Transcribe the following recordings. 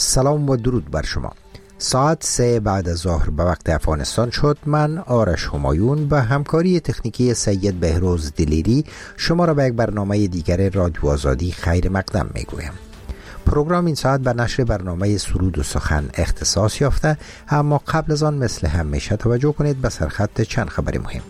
سلام و درود بر شما. ساعت 3 بعد از ظهر به وقت افغانستان شد. من آرش همایون و همکاری تکنیکی سید بهروز دلیری شما را به یک برنامه دیگر رادیو آزادی خیر مقدم می گویم. پروگرام این ساعت به نشر برنامه سرود و سخن اختصاص یافته، اما قبل از آن مثل همیشه توجه کنید به سرخط چند خبر مهم.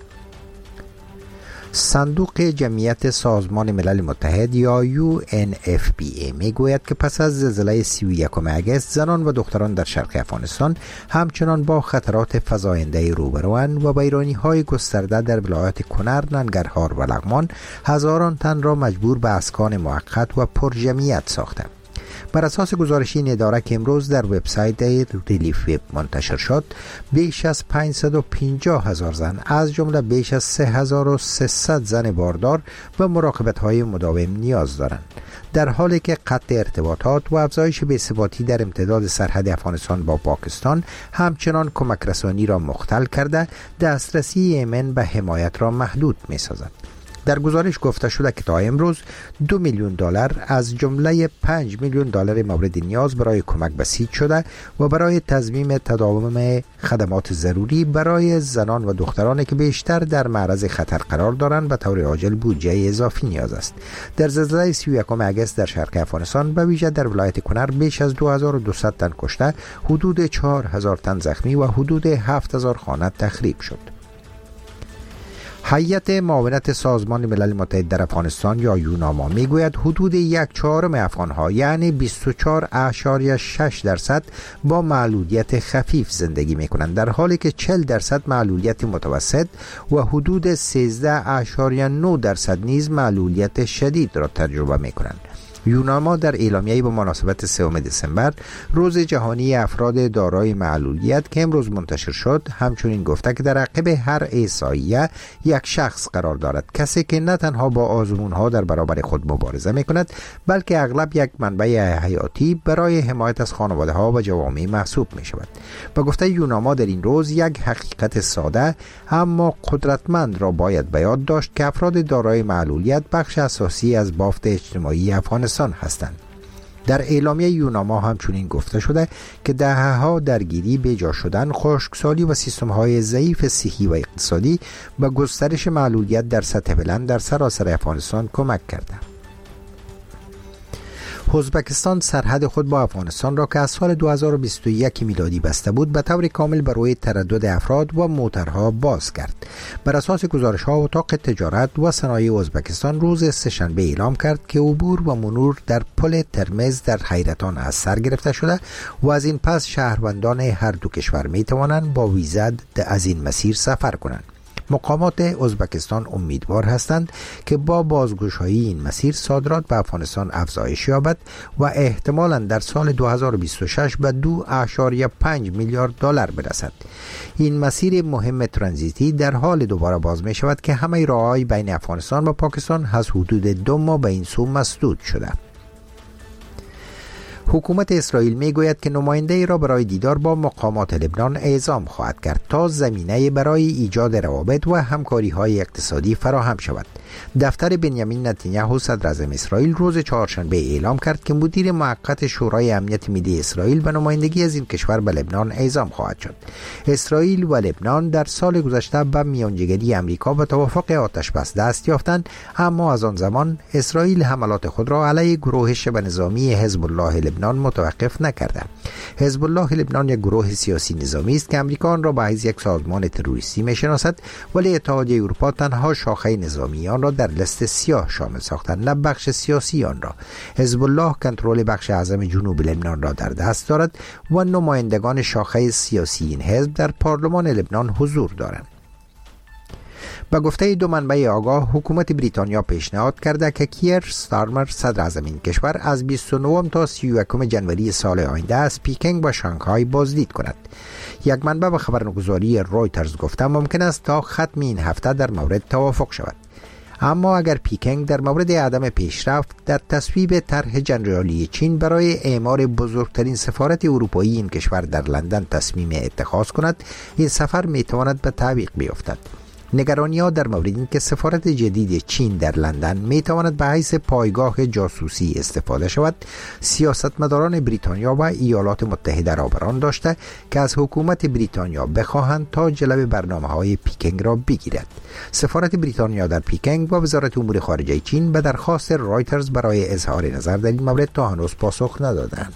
صندوق جمعیت سازمان ملل متحد یا UNFPA می گوید که پس از زلزله 31 اگست زنان و دختران در شرق افغانستان همچنان با خطرات فزاینده روبروند و ویرانی‌های گسترده در ولایات کنر، ننگرهار و لغمان هزاران تن را مجبور به اسکان موقت و پرجمعیت ساخته. بر اساس گزارش این اداره که امروز در وبسایت ریلیف وب منتشر شد، بیش از 550,000 زن از جمله بیش از 3300 زن باردار به مراقبت‌های مداوم نیاز دارند، در حالی که قطع ارتباطات و افزایش بی‌ثباتی در امتداد سرحد افغانستان با پاکستان همچنان کمک رسانی را مختل کرده دسترسی ایمن به حمایت را محدود می‌سازد. در گزارش گفته شده که تا امروز 2 میلیون دلار از جمله 5 میلیون دلار مورد نیاز برای کمک بسیج شده و برای تضمین تداوم خدمات ضروری برای زنان و دخترانی که بیشتر در معرض خطر قرار دارند به طور عاجل بودجه اضافی نیاز است. در زلزله 31 اگست در شرق افغانستان به ویژه در ولایت کنر بیش از 2200 تن کشته، حدود 4000 تن زخمی و حدود 7000 خانه تخریب شد. هیئت معاونت سازمان ملل متحد در افغانستان یا یوناما میگوید حدود 1/4 افغانها یعنی 24.6% با معلولیت خفیف زندگی میکنند، در حالی که 40% معلولیت متوسط و حدود 13.9% نیز معلولیت شدید را تجربه میکنند. یوناما در اعلامیه‌ای به مناسبت 3 دسامبر روز جهانی افراد دارای معلولیت که امروز منتشر شد همچنین گفته که در عقب هر احصایه یک شخص قرار دارد، کسی که نه تنها با آزمون‌ها در برابر خود مبارزه می‌کند بلکه اغلب یک منبع حیاتی برای حمایت از خانواده‌ها و جوامع محسوب می‌شود. به گفته یوناما در این روز یک حقیقت ساده اما قدرتمند را باید به یاد داشت که افراد دارای معلولیت بخش اساسی از بافت اجتماعی افغانستان هستند. در اعلامیه یوناما همچنین گفته شده که دهه‌ها درگیری، بیجا شدن، خشکسالی و سیستم‌های ضعیف صحی و اقتصادی به گسترش معلولیت در سطح بلند در سراسر افغانستان کمک کرده. ازبکستان سرحد خود با افغانستان را که از سال 2021 میلادی بسته بود به طور کامل بر روی تردد افراد و موترها باز کرد. بر اساس گزارش‌ها اتاق تجارت و صنایع ازبکستان روز سه‌شنبه اعلام کرد که عبور و مرور در پل ترمز در حیرتان از سر گرفته شده و از این پس شهروندان هر دو کشور می توانند با ویزا از این مسیر سفر کنند. مقامات ازبکستان امیدوار هستند که با بازگشایی این مسیر صادرات به افغانستان افزایش یابد و احتمالاً در سال 2026 به 2.5 میلیارد دلار برسد. این مسیر مهم ترانزیتی در حال دوباره باز می شود که همه راه‌های بین افغانستان و پاکستان از حدود 2 ماه به این سو مسدود شده. حکومت اسرائیل می گوید که نماینده ای را برای دیدار با مقامات لبنان اعزام خواهد کرد تا زمینه برای ایجاد روابط و همکاری های اقتصادی فراهم شود. دفتر بنیامین نتانیاهو صدر اعظم اسرائیل روز چهارشنبه اعلام کرد که مدیر موقت شورای امنیت ملی اسرائیل به نمایندگی از این کشور به لبنان اعزام خواهد شد. اسرائیل و لبنان در سال گذشته به میانجیگری آمریکا به توافق آتش بس دست یافتند، اما از آن زمان اسرائیل حملات خود را علیه گروه شبه نظامی حزب الله لبنان متوقف نکرده. حزب الله لبنان یک گروه سیاسی نظامی است که آمریکا آن را به حیث یک سازمان تروریستی میشناسد، ولی اتحادیه اروپا تنها شاخه نظامی آن را در لیست سیاه شامل ساختند، نه بخش سیاسی آن را. حزب الله کنترل بخش اعظم جنوب لبنان را در دست دارد و نمایندگان شاخه سیاسی این حزب در پارلمان لبنان حضور دارند. به گفته 2 منبع آگاه، حکومت بریتانیا پیشنهاد کرده که کیر ستارمر صدر اعظم این کشور از 29 تا 31 جنوری سال آینده از پیکنگ و شانگهای بازدید کند. یک منبع به خبرگزاری رویترز گفته ممکن است تا ختم این هفته در مورد توافق شود. اما اگر پیکنگ در مورد عدم پیشرفت در تصویب طرح جنرالی چین برای اعمار بزرگترین سفارت اروپایی این کشور در لندن تصمیم اتخاذ کند، این سفر میتواند به تعویق بیفتد. نگرانی‌ها در مورد اینکه سفارت جدید چین در لندن می‌تواند به حیث پایگاه جاسوسی استفاده شود، سیاستمداران بریتانیا و ایالات متحده را بران داشته که از حکومت بریتانیا بخواهند تا جلب برنامه‌های پیکنگ را بگیرد. سفارت بریتانیا در پیکنگ و وزارت امور خارجه چین به درخواست رایترز برای اظهار نظر در این مورد تا هنوز پاسخ ندادند.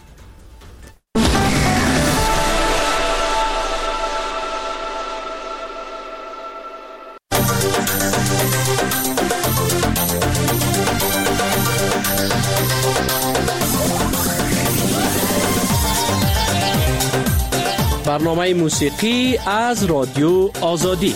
برنامه موسیقی از رادیو آزادی.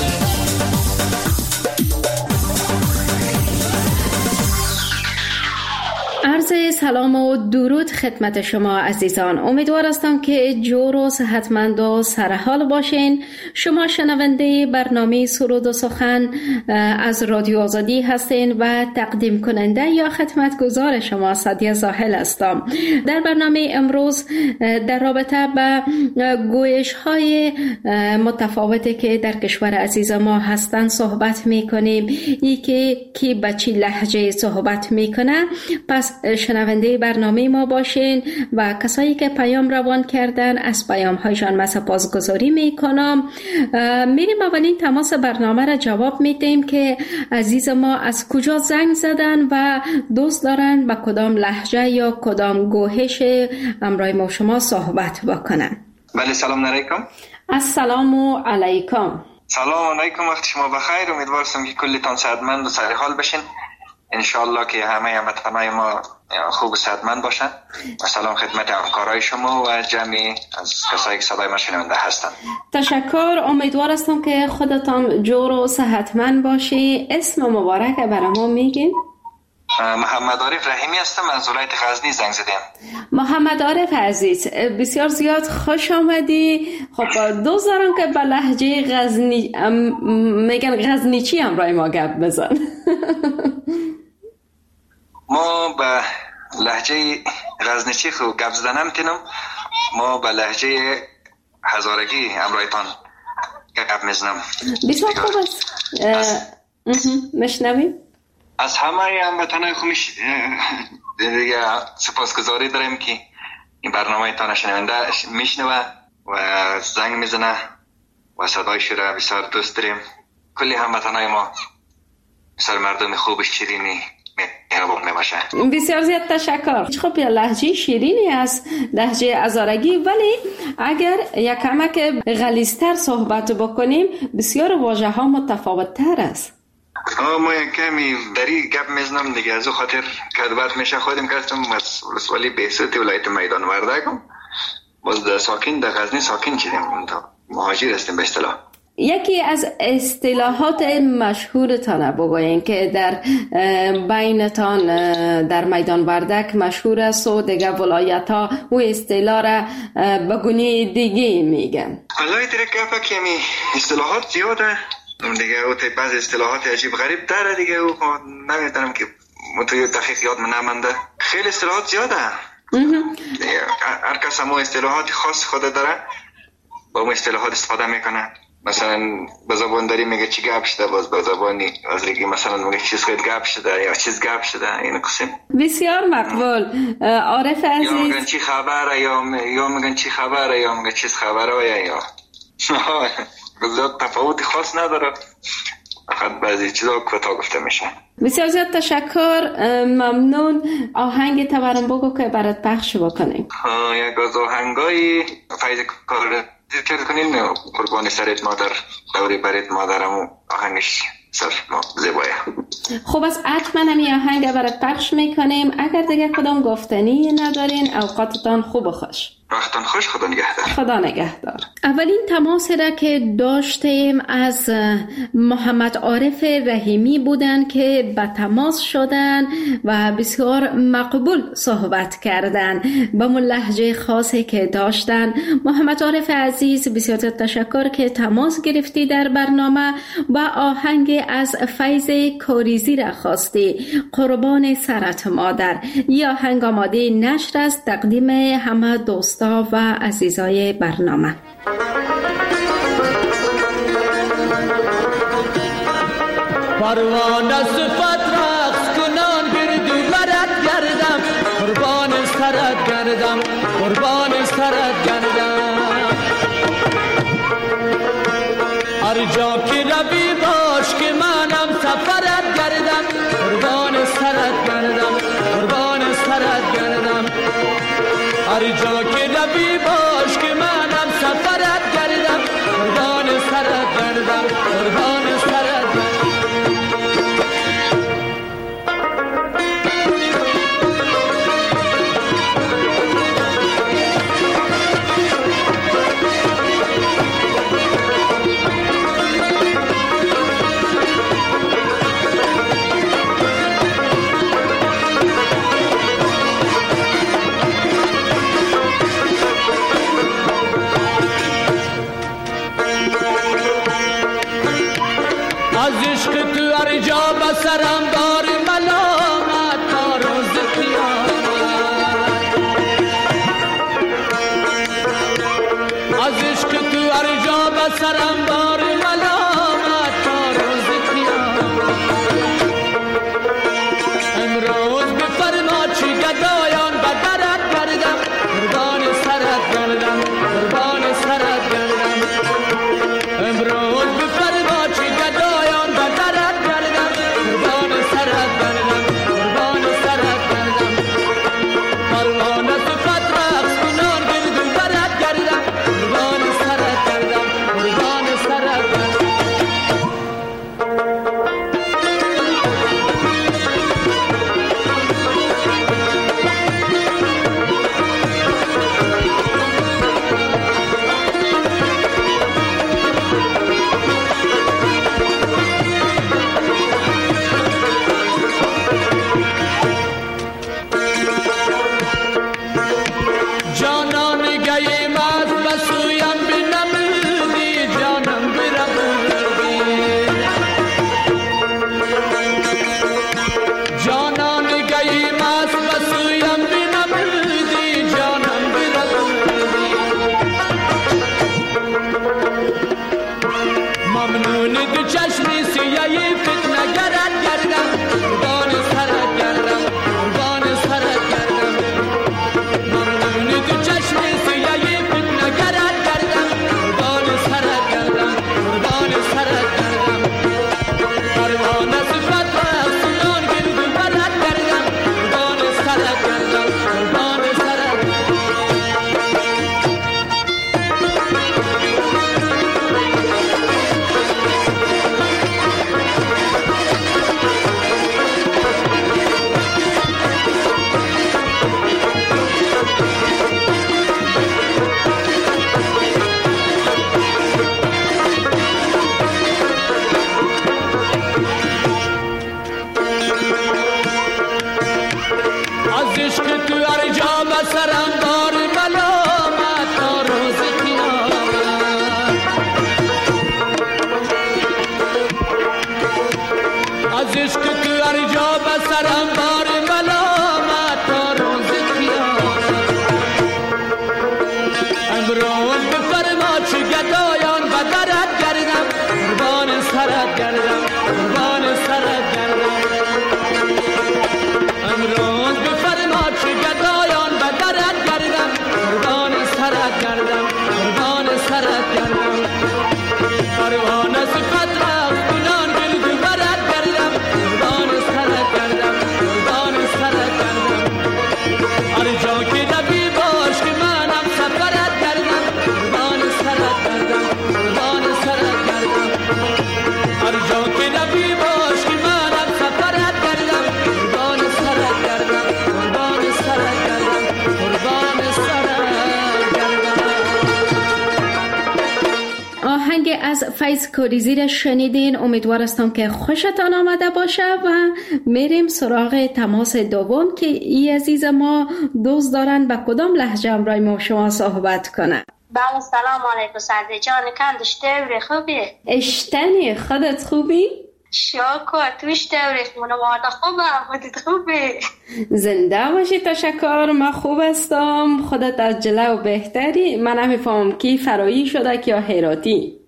عرض سلام و درود خدمت شما عزیزان. امیدوار هستم که جور و صحتمند و سرحال باشین. شما شنونده برنامه سرود و سخن از رادیو آزادی هستین و تقدیم کننده یا خدمتگزار شما سعدیه زاهل هستم. در برنامه امروز در رابطه با گویش های متفاوتی که در کشور عزیز ما هستن صحبت میکنیم. ای که کی به چی لهجه صحبت میکنه. پس شنونده برنامه ما باشین و کسایی که پیام روان کردن از پیام هایشان من سپاسگزاری میکنم. میریم اولین تماس برنامه را جواب میدیم که عزیز ما از کجا زنگ زدن و دوست دارن با کدام لهجه یا کدام گوهش امروز ما شما صحبت بکنن. بله، سلام علیکم. السلام علیکم. سلام علیکم، وقت شما بخیر. امیدوارم که کلتان صحتمند و سرحال باشین. انشالله که همه هموطنان ما خوب و صحتمند باشن. و سلام خدمت همکارای شما و جمعی از کسایی که صدای ما شنونده هستند. تشکر. امیدوار هستم که خودتان جور و صحتمند باشی. اسم مبارک برای ما میگین؟ محمد عارف رحیمی هستم، از ولایت غزنی زنگ زدم. محمد عارف عزیز، بسیار زیاد خوش آمدی. خب دوست دارم که به لهجه غزنی میگن غزنیچی همراه ما گپ بزن. ما به لهجه غزنیچی خو گپ زدن نمیتونم. ما به لهجه هزارگی همراهتان گپ میزنم. بسیار خوب است. مشنویم. از همه هموطنان خوبش دیگه سپاسگزاری داریم که این برنامه تان شنونده میشنوه و زنگ میزنه و صدایش را بسیار دوست داریم. کلی هموطنان ما بسیار مردم خوب شیرینی مهربان میباشه. بسیار زیاد تشکر. خب لهجه شیرینی است لهجه هزارگی، ولی اگر یک کمک غلیظ‌تر صحبت بکنیم بسیار واژه ها متفاوت تر است. ما یک کمی دری گپ میزنم دیگه، از او خاطر کدبت میشه خودم کردم از ولسوالی بهسط ولایت میدان وردگم. باز در ساکن در غزنی ساکن شدیم، مهاجر هستیم به اصطلاح. یکی از اصطلاحات مشهورتان بگویین که در بینتان در میدان وردک مشهور است و دیگه ولایت ها و اصطلاح را به گونه دیگه میگن. والله دیگه گپا کمی اصطلاحات زیاده دیگه، او بعضی اصطلاحات عجیب غریب داره دیگه، او نمیدونم که متوی دقیق یاد نمانده. خیلی اصطلاحات زیاده. هر کس هم اصطلاحات خاص خود داره، با اون اصطلاحات استفاده میکنه. مثلا به زبان داری میگه چی گپ شده، باز به زبانی از دیگه مثلا میگه چیز خیلی گپ شده یا چیز گپ شده. این قسم بسیار مقبول. عارف عزیز، یا میگن چی خبره یا میگن چی خبره یا میگن چیز خبره یا تفاوتی خاص نداره، فقط بعضی چیزا کوتاه گفته میشه. بسیار زیاد تشکر. ممنون. آهنگ تورم بگو که برات پخش بکنیم. یک از آهنگای فیض کار ذکر کنین، قربان سرت مادر دوری برت مادرم، آهنگش سر زیبایه. خوب است، حتما همی آهنگ برات پخش میکنیم. اگر دیگه کدام گفتنی ندارین اوقاتتان خوب و خوش. وقتتان خوش. خدا نگهدار. خدا نگهدار. اولین تماس را که داشتیم از محمد عارف رحیمی بودن که به تماس شدن و بسیار مقبول صحبت کردن با من لهجه خاصی که داشتن. محمد عارف عزیز بسیار تشکر که تماس گرفتی در برنامه و آهنگ از فیض کاریزی را خواستی، قربان سرت مادر. یا آهنگ آماده نشر است تقدیم همه دوست و عزیزای برنامه. پروانه صفت رقص کنان گردو برد گردم قربان سرت گردم قربان سرت گردم هر جا که روی باش که منم سفرت گردم قربان سرت گردم قربان سرت گردم هر جا که روی باش که منم سفرت گردم قربان سرت گردم قربان سرت گردم سرم دار ملامت تا روز قیامت از عشق تو هر جا به سرم دار ملامت تا روز قیامت امروز بفرما چی گدایان به درت گردم قربان سرت گردم قربان سرت گردم امروز بفرما چی گدایان به درت گردم قربان سرت گردم قربان سرت گردم پروانه صفت رقص کنان گردو برت گردم قربان سرت گردم قربان سرت گردم از فیض کاریزی را شنیدین. امیدوار هستم که خوشتان آمده باشه و میریم سراغ تماس دوم که ای عزیز ما دوست دارن با کدام لهجه همراه ما شما صحبت کنه. بله سلام علیکم سعدی جان کندش دوری خوبی؟ اشتنی خودت خوبی؟ شاکر توش دوری منواده خوبه خودت خوبی؟ زنده باشی تشکر. من خوب هستم. خودت از جلو بهتری. من نمیفهم کی فرایی شده که یا هراتی.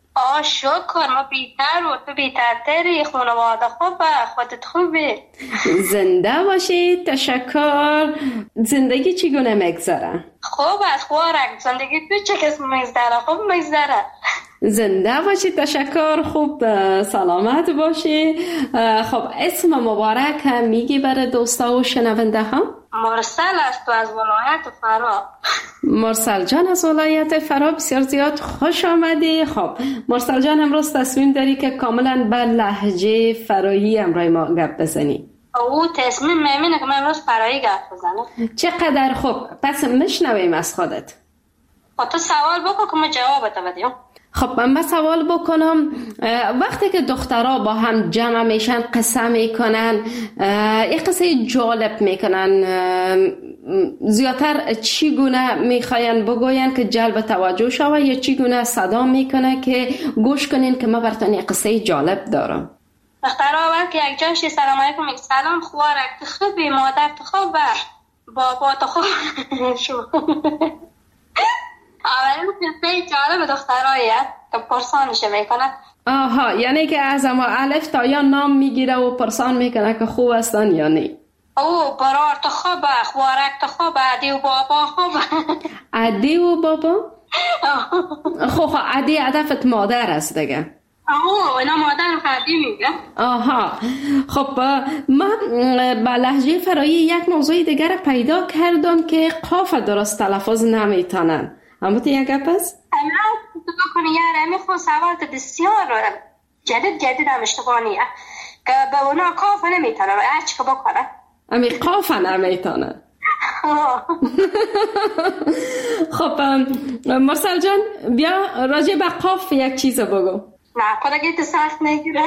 شکر، ما بیتر و تو بیترتری. خانواده خوبه، خودت خوبی؟ زنده باشی. تشکر. زندگی چگونه میگذره؟ خوب است خوارک. زندگی تو چه کس میگذره؟ خوب میگذره. زنده باشی. تشکر. خوب سلامت باشی. خب اسم مبارک هم میگی برای دوستا و شنونده ها؟ مرسل است و از ولایت فرا. مرسل جان از ولایت فرا، بسیار زیاد خوش آمدی. خب مرسل جان امروز تصمیم داری که کاملا به لهجه فرایی امرای ما گپ بزنی؟ او تصمیم میمینه که من امروز فرایی گپ بزنم. چقدر خوب. پس میشنویم از خودت. تو سوال بکن که من جواب بدم. خب من سوال بکنم. وقتی که دخترها با هم جمع میشن قصه میکنن، یک قصه جالب میکنن، زیادتر چی گونه میخواین بگوین که جلب توجه شوه یا چی گونه صدا میکنه که گوش کنین که من براتون یک قصه جالب دارم؟ دخترها وقتی یک جاشی سلام علیکم میگه سلام خوارک، تو خوبی؟ مادر تو خوبه؟ بابا تو خوب؟ اولین قصه جالب دخترهاییه که پرسانش میکنه. آها، یعنی که از اما الف تا یا نام میگیره و پرسان میکنه که خوب هستن یا نه. او برار تو خوبه، خوارک تو خوبه، عدی و بابا خوبه. عدی و بابا؟ خب عدی هدفت مادر است دیگه. اینا مادر عدی میگه. آها. خب من با لهجه فرایی یک موضوع دیگر پیدا کردم که قاف درست تلفظ نمیتونن. اما تو یک گپ است؟ تو بکنی یاره میخواه سوال تو بسیار جدید هم اشتبانیه که به اونا قاف نمیتونن اچ که بکنن. امی قاف نمیتونن. خب مرسل جان بیا راجع به قاف یک چیز بگو. نه خودگی سخت نگیره.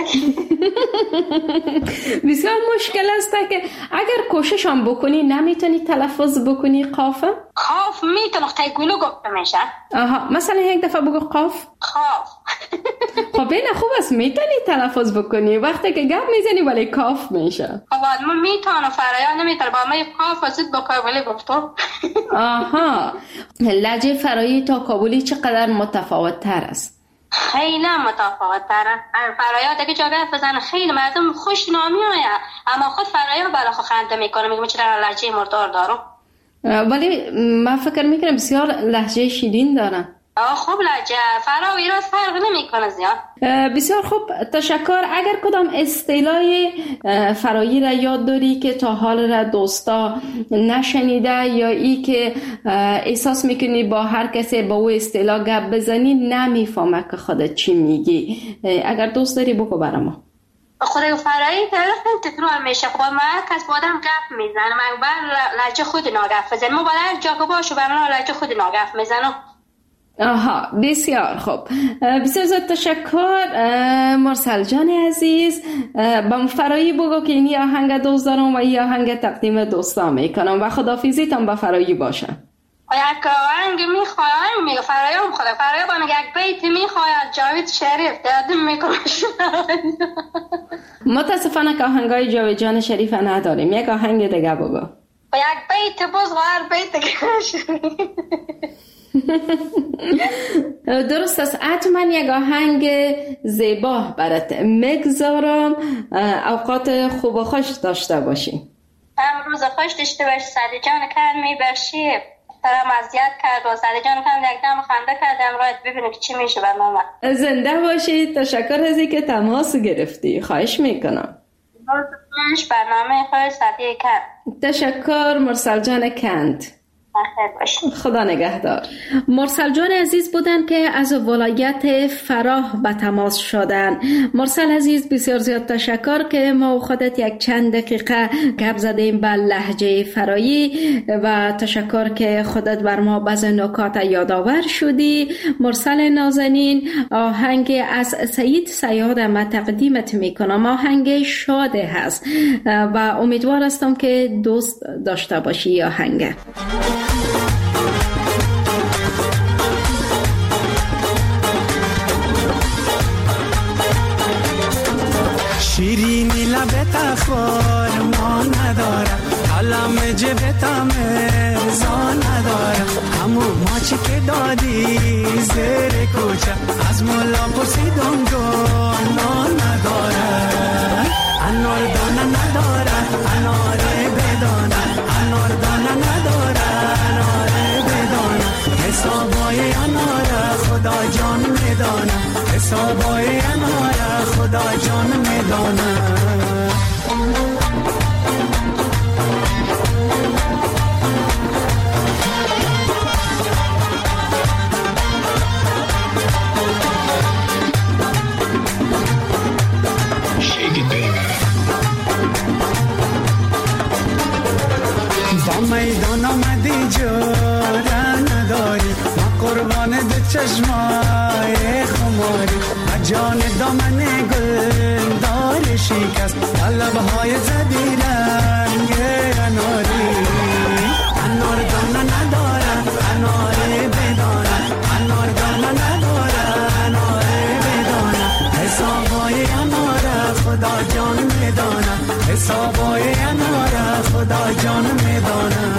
بسیار مشکل است که اگر کوشش هم بکنی نمیتونی تلفظ بکنی قاف؟ قاف میتونه خیلی گلو گفته میشه. آها، مثلا یک دفعه بگو قاف. قاف. خب این خوب است میتونی تلفظ بکنی وقتی که گپ میزنی ولی قاف میشه. خب من میتونم فرایان نمیتونه با من قاف ازید بکنم ولی گفتم. آها، لهجه فرایی تا کابلی چقدر متفاوت تر است؟ خیلی متفاوت تره. فرایات اگه جا گفت بزنه خیلی مردم خوش نامی آیا، اما خود فرایات برای خود خنده میکنه میگه چرا لهجه مردار دارم. ولی من فکر میکنم بسیار لهجه شیرین دارن. خوب لهجه فرا و ایراز فرق نمیکنه زیاد. بسیار خوب، تشکر. اگر کدام اصطلاح فرایی را یاد داری که تا حال را دوستا نشنیده یا ای که احساس میکنی با هر کسی با او اصطلاح گپ بزنی نمیفهمه که خودت چی میگی، اگر دوست داری بگو برام. خود فرایی خیلی تکرار میشه. خب ما کس با آدم گپ میزنه من بر لهجه خود ناگپ بزنم، ما باید جا که باشو برام لهجه خود ناگپ میزنم. آها، بسیار خوب. بسیار زیاد تشکر مرسل جان عزیز. با فرایی بگو که اینی آهنگ دوست دارم و این آهنگ تقدیم دوستا میکنم و خدافیزیتم با فرایی باشه. یک آهنگ میخوایم میگه فرایی هم خدا فرایی با میگه یک بیت میخواید جاوید شریف دادم میکنم. متاسفانه که آهنگای جاوید جان شریف نداریم، یک آهنگ دیگه بگو. و یک بیت باز و هر بیت دیگه. درست است. حتما یک آهنگ زیبا برات میگذارم. اوقات خوب و خوش داشته باشی. روز خوش داشته باشی. سعدی جان کرد میبرشی ترم اذیت کرد و سعدی جان کرد یک دم خنده کردم رایت ببینیم که چی میشه بر ماما. زنده باشی. تشکر از اینکه تماس گرفتی. خواهش میکنم. روز خوش. برنامه خوش سعدی کرد. تشکر مرسل جان کند. خدا نگهدار. مرسل جان عزیز بودن که از ولایت فراه به تماس شدن. مرسل عزیز بسیار زیاد تشکر که ما خودت یک چند دقیقه گپ زدیم به لهجه فرایی و تشکر که خودت بر ما بعض نکات یادآور شدی. مرسل نازنین، آهنگ از سید صیاد ما تقدیمت میکنم. آهنگ شاده هست و امیدوار هستم که دوست داشته باشی آهنگ. شیرینی لبت اخبار ما ندارم، حالم جبتم زان ندارم همون ماچی که دادی زیر کوچه از مولا پرسیدم گناه ندارم انار دانه ندارم اناره بدانم انار دانه ندارم اناره بدانم حسابای اناره خدا جان میدانم حسابای اناره خدا جان میدانم با میدان آمدی جوره نداری ما قربان دو چشمای خماری و جان دامن گل دار شکست لبهای زدی رنگ اناری انار دانه ندارم اناره بدانم انار دانه ندارم اناره بدانم حسابای اناره خدا جان میدانم حسابای اناره خدا جان میدانم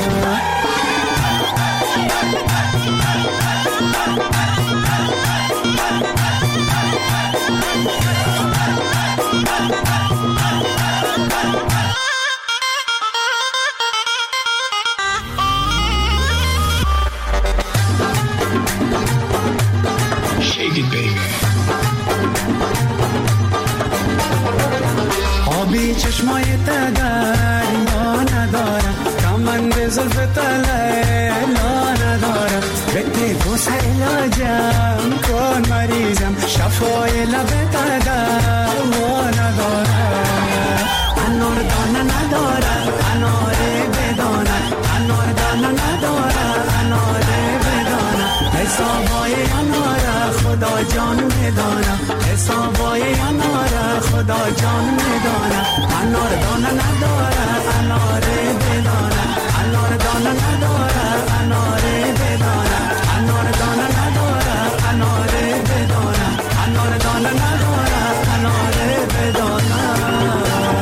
آبی چشمای دریا ندارم کمند زلف لیلا ندارم بده بوس علاجم کن مریضم شفای لب دوا ندارم انار دانه ندارم اناره بدانم انار دانه ندارم اناره بدانم حسابای اناره خدا جان میدانم حسابای اناره خدا جان میدانم انار دانه ندارم اناره بدانم انار دانه ندارم اناره بدانم انار دانه ندارم اناره بدانم انار دانه ندارم اناره بدانم.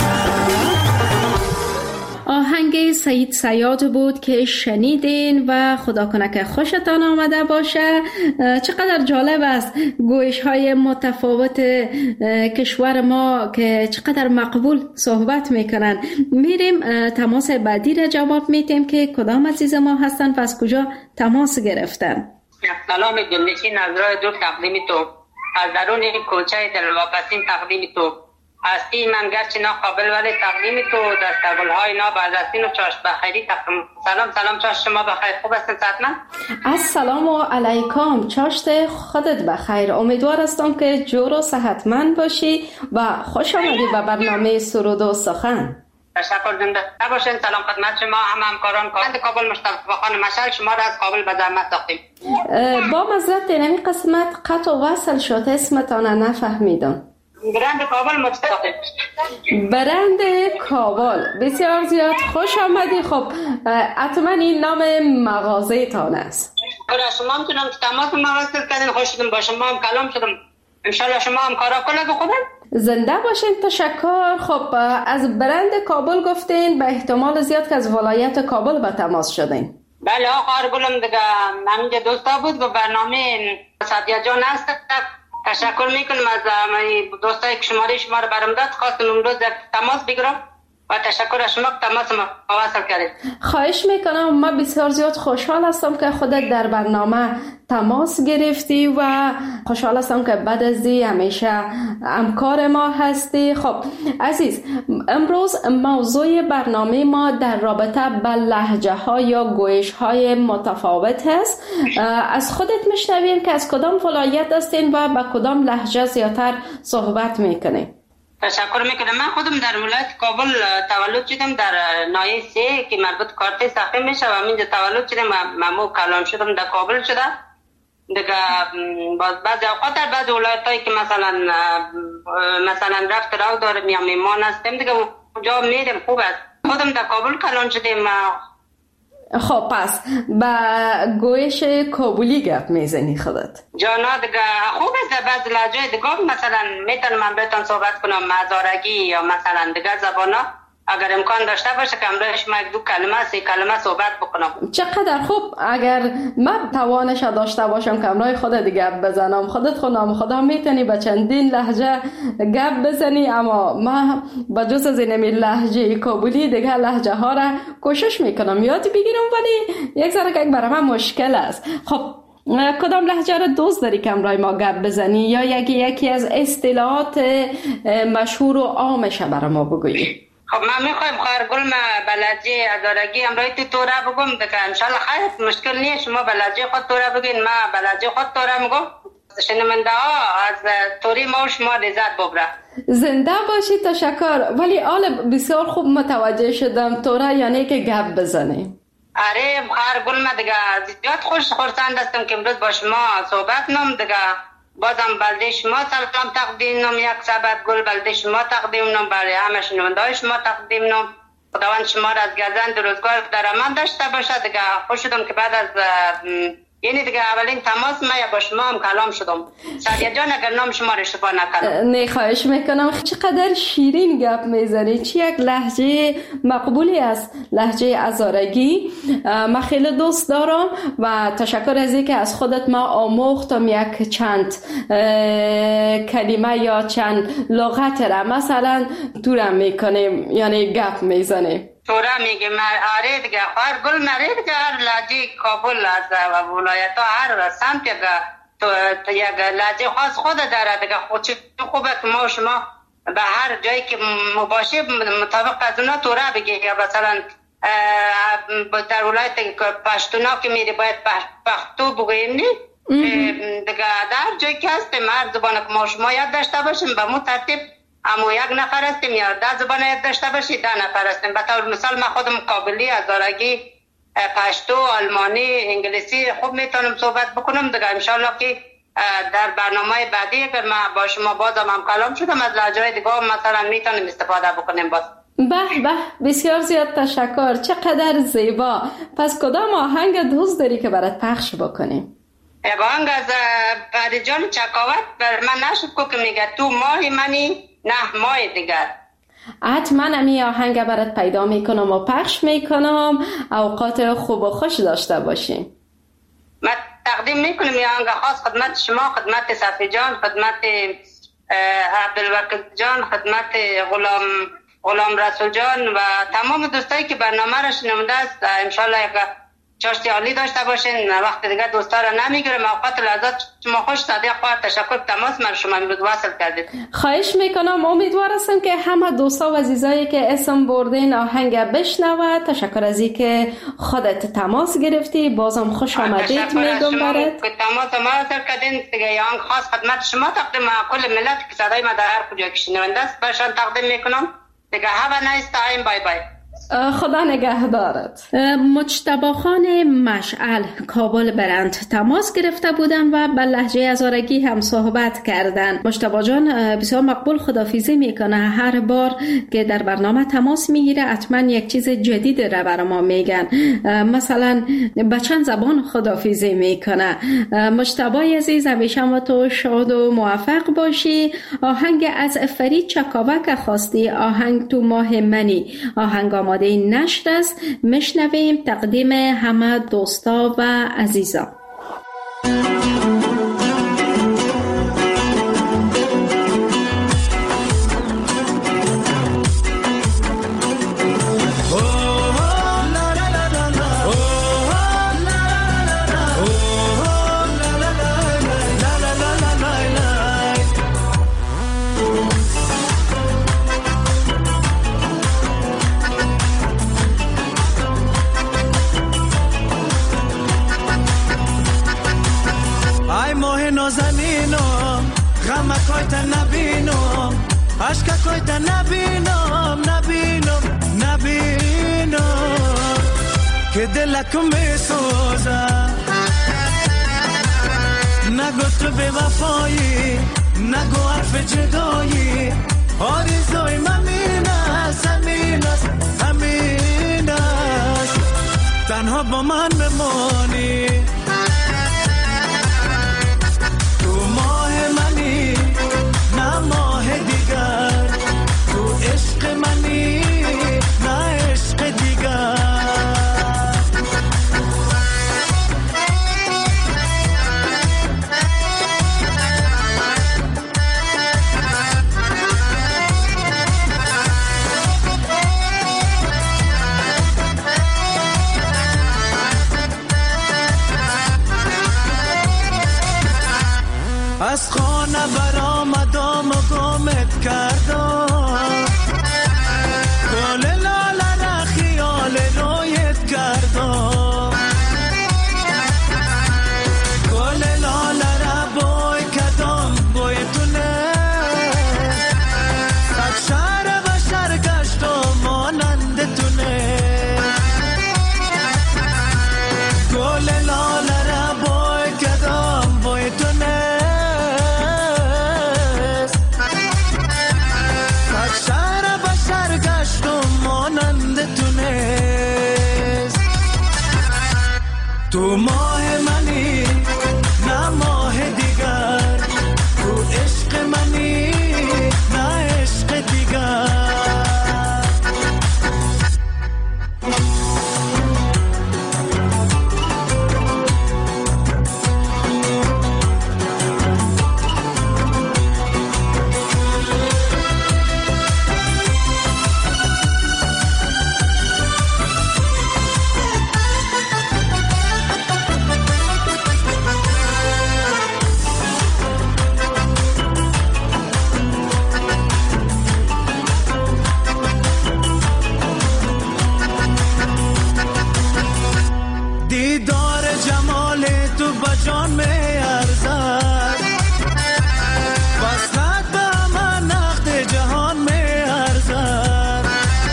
آهنگ سعید صیاد بود که شنیدین و خدا کنه که خوشتان آمده باشه. چقدر جالب است گویش های متفاوت کشور ما که چقدر مقبول صحبت میکنن. میریم تماس بعدی را جواب میتیم که کدام عزیز ما هستن و از کجا تماس گرفتن. سلام دلنشین از راه دور تقدیم تو از درون کوچه دلواپسین تقدیم تو هستی من گرچه ناقابل ولی تقدیم تو دستگل‌های نابردستین و چاشت بخیری تقدیم. سلام چاشت شما بخیر خوب هستین صحتمند؟ السلام علیکم چاشت خودت بخیر. امیدوار هستم که جور و صحتمند باشی و خوش آمدی به برنامه سرود و سخن. تشکر زنده باشین. سلام خدمت شما همکاران کارند کابل مصطفی خان مشعل شما را از کابل به زحمت ساختیم. با معذرت این قسمت قطع و وصل شد اسمتان نفهمیدم. برند کابل مصطفی. برند کابل بسیار زیاد خوش آمدی. خب حتما این نام مغازه تان است. شما هم تونم تماس مواصل کردین خوش شدم با شما هم کلام شدم انشالله شما هم کارا کنه خوبه. زنده باشین تشکر. خب از برند کابل گفتین به احتمال زیاد که از ولایت کابل به تماس شدین. بله آقا گلم دیگه همینجا دوستا بود و برنامه صدیه جان هست. تشکر میکنم از دوستایی که شما رو برام داد. خواستم امروز تماس بگیرم و تشکر از شما که تماس ما وصل کردید. خواهش میکنم. ما بسیار زیاد خوشحال هستم که خودت در برنامه تماس گرفتی و خوشحال هستم که بعد از این همیشه همکار ما هستی. خب عزیز امروز موضوع برنامه ما در رابطه با لهجه ها یا گویش های متفاوت هست. از خودت میشنویم که از کدام ولایت هستین و با کدام لهجه زیادتر صحبت میکنین. تشکر میکنم. من خودم در ولایت کابل تولد شدم در ناحیه 3 که مربوط کارت ساخته میشه و همینجا تولد شدم و ممو کلان شدم در کابل شده. دیگه بعضی اوقات در بعضی ولایتایی که مثلا رفت رو دارم یا میمان هستم دیگه اونجا میرم خوب است. خودم در کابل کلان شدم. خب پس با گویش کابلی گپ میزنی خودت؟ جانا دیگه خوب است. بعض لهجه دیگه مثلا میتونم من بهتون صحبت کنم مزارگی یا مثلا دیگه زبانا اگر امکان داشته باشه که امروز شما یک دو کلمه سه کلمه صحبت بکنم. چقدر خوب. اگر من توانش داشته باشم که امروز خودت گپ بزنم، خودت خونم خدا میتونی به چندین لهجه گپ بزنی، اما من با جز از این لهجه کابلی دیگه لهجه ها را کوشش میکنم یاد بگیرم، ولی یک ذره که برای من مشکل است. خب کدام لهجه را دوست داری که امروز ما گپ بزنی یا یکی از اصطلاحات مشهور و عامش برای ما بگویی؟ خب من میخوایم خواهرگل ما بلدجه ازارگی امروز تو را بگم دیگه انشالله خیلی مشکل نیست. شما بلدجه خود تو را بگین، من بلدجه خود تو را میگم. شنونده ها از توری ما و شما لذت ببره. زنده باشی. تشکر. ولی آل بسیار خوب متوجه شدم تو را یعنی که گپ بزنی. آره خواهرگل ما دیگه زیاد خرسند هستم که امروز با شما صحبت نم دیگه. بازم بلده شما سلام تقدیم نم، یک سبت گل بلده شما تقدیم نم، برای همه شنونده شما تقدیم نم. خداوند شما را از گزند روزگار در امان داشته باشه دیگه. خوش شدم که بعد از یعنی دیگه اولین تماس ما با شما هم کلام شدم. سعدیه جان اگر نام شما را اشتباه نکنم. نه خواهش میکنم. چقدر شیرین گپ میزنی. چی یک لهجه مقبولی است لهجه هزارگی. من خیلی دوست دارم و تشکر از اینکه از خودت ما آموختم یک چند کلمه یا چند لغت را مثلا دورم میکنیم یعنی گپ میزنیم. تورا میگه آره دیگه خواهر گل مره دیگه هر لحجه کابل از ولایت ها هر سمت یک لحجه خاص خود داره دیگه. خود خوبه که ما و شما به هر جایی که مباشه مطابق از اونا تورا بگه. یا مثلا در ولایت پشتونا که میری باید پختو بگویم نی دیگه. در جایی که هستیم هر زبانه که ما شما یاد داشته باشیم به مو ترتیب اما یک نفر هستیم یا 10 زبان یاد داشته باشید 10 نفر هستیم. به طور مثال من خودم کابلی، هزارگی، پشتو، آلمانی، انگلیسی خوب میتونم صحبت بکنم دیگه. انشالله که در برنامه بعدی که من با شما بازم هم کلام شدم از لهجه‌های دیگه مثلا میتونیم استفاده بکنیم باز. به بسیار زیاد تشکر. چقدر زیبا. پس کدام آهنگ دوست داری که برات پخش بکنیم؟ یک آهنگ از پریجان چکاوت بر من نشد که میگه تو ماهی منی نه ماه دیگر. حتما امی آهنگ برات پیدا میکنم و پخش میکنم. اوقات خوب و خوش داشته باشیم. من تقدیم میکنم یه آهنگ خاص خدمت شما، خدمت صفی جان، خدمت عبدالوکیل جان، خدمت غلام رسول جان و تمام دوستایی که برنامه را شنونده است. انشالله یک چاشتی عالی داشته باشین. وقت دیگه دوستا را نمیگیرم. اوقات لحظات شما خوش. صادق خواهر تشکر تماس من شما امروز وصل کردید. خواهش میکنم. امیدوار هستم که همه دوستا و عزیزایی که اسم بردین آهنگ بشنوه. تشکر از این که خودت تماس گرفتی. بازم خوش آمدید میگم برات. تماس ما را کردین دیگه. آهنگ خاص خدمت شما تقدیم کل ملت که صدای ما در هر کجا که شنونده است باشن تقدیم میکنم دیگه. have a nice time. بای بای. خدا نگهدارت. مجتبی خان مشعل کابل برند تماس گرفته بودن و به لهجه هزارگی هم صحبت کردن. مجتبی جان بسیار مقبول خداحافظی میکنه. هر بار که در برنامه تماس میگیره حتما یک چیز جدید را برای ما میگن. مثلا به چند زبان خداحافظی میکنه. مجتبی عزیز همیشه ما تو شاد و موفق باشی. آهنگ از فرید چکاوک خواستی، آهنگ تو ماه منی. آهنگ آماده نشر است. میشنویم تقدیم همه دوستا و عزیزا. که دلک می سوزه نگو تو به وفایی نگو حرف جدایی آرزوی همین است همین است همین است تنها با من بمانی تو ماه منی نه ماه دیگر تو عشق منی تو ماه منی نه ماه دیگر، تو عشق منی نه عشق دیگر. جان می ارزد وصلت به من نقد جهان می ارزد.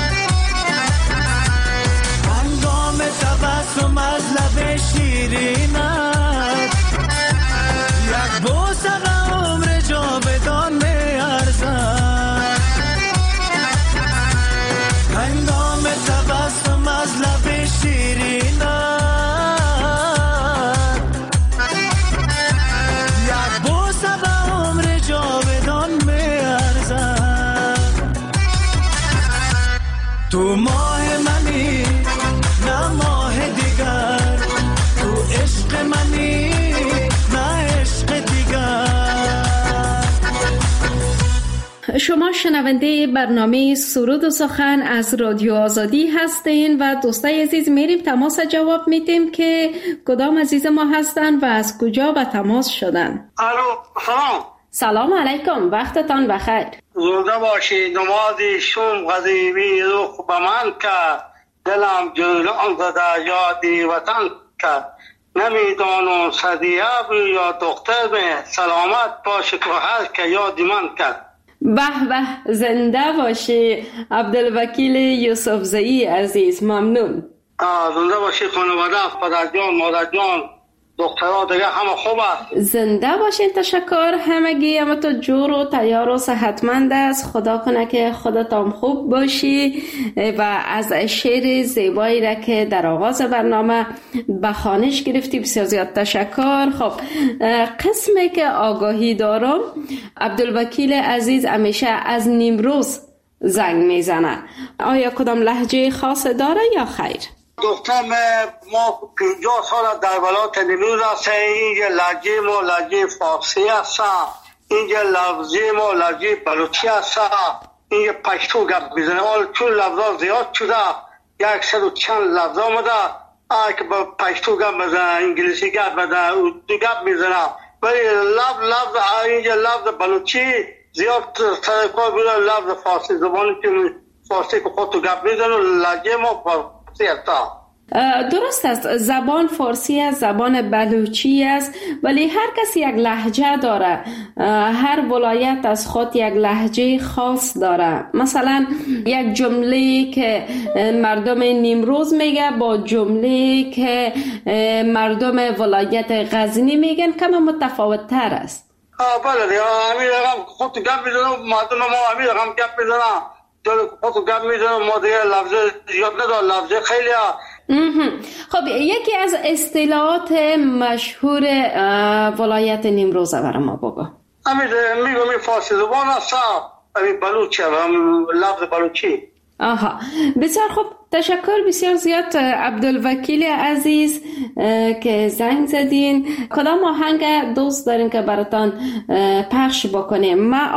هنگام تبسم از لب شیرینت یک بوسه عمر جاودان می ارزد. هنگام تبسم از لب شیرینت تو ماه منی نه ماه دیگر، تو عشق منی نه عشق دیگر. شما شنونده برنامه سرود و سخن از رادیو آزادی هستین و دوستای عزیز میریم تماس جواب میدیم که کدام عزیز ما هستن و از کجا به تماس شدن. الو سلام. سلام علیکم، وقتتان بخیر. زنده باشی. نمازی شوم غزیبی روح به من که دلم جولان زده یادی وطن که نمیدانم صدیه یا دختر به سلامت باشه که هر که یادی من کرد. به به، زنده باشی عبدالوکیل یوسفزئی عزیز، ممنون. زنده باشی خانواده، پدر جان، مادر جان، دخترها دیگه همه خوبه. زنده باشین، تشکر. همگی همتون جور و تیار و صحتمند است. خدا کنه که خودتان خوب باشی و از شعر زیبایی را که در آغاز برنامه به خوانش گرفتی بسیار زیاد تشکر. خب قسمی که آگاهی دارم، عبدالوکیل عزیز همیشه از نیمروز زنگ میزنه. آیا کدام لهجه خاص داره یا خیر؟ دخترم ما 50 سال در ولایت نیمروز هستیم. اینجا لهجه ما لهجه فارسی هست، اینجا لفظی ما لهجه بلوچی هست، اینجا پشتو گپ میزنه. حال چون لفظا زیاد شده، 100 و چند لفظ آمده که با پشتو گپ میزنه، انگلیسی گپ میزنه، اردو گپ میزنه، ولی لفظ اینجا لفظ بلوچی زیاد سرکار بوده. لفظ فارسی زبانی که فارسی که خودتو گپ میزنه، لهجه ما فارسی هست. درست است، زبان فارسی است، زبان بلوچی است، ولی هر کسی یک لهجه داره. هر ولایت از خود یک لهجه خاص داره. مثلا یک جمله که مردم نیمروز میگه با جمله که مردم ولایت غزنی میگن کم متفاوت تر است. بله، همین رقم خود گپ میزنم، مردم ما همین رقم گپ میزنم، خود گپ میزنم، ما دیگه لفظ زیاد ندارم، لفظ خیلی خب یکی از اصطلاحات مشهور ولایت نیمروز برای ما بگو. میگم فارسی زبان هست، بلوچی، لفظ بلوچی. آها، بسیار خوب، تشکر بسیار زیاد عبدالوکیل عزیز که زنگ زدین. کدام آهنگ دوست دارین که براتان پخش بکنیم؟ ما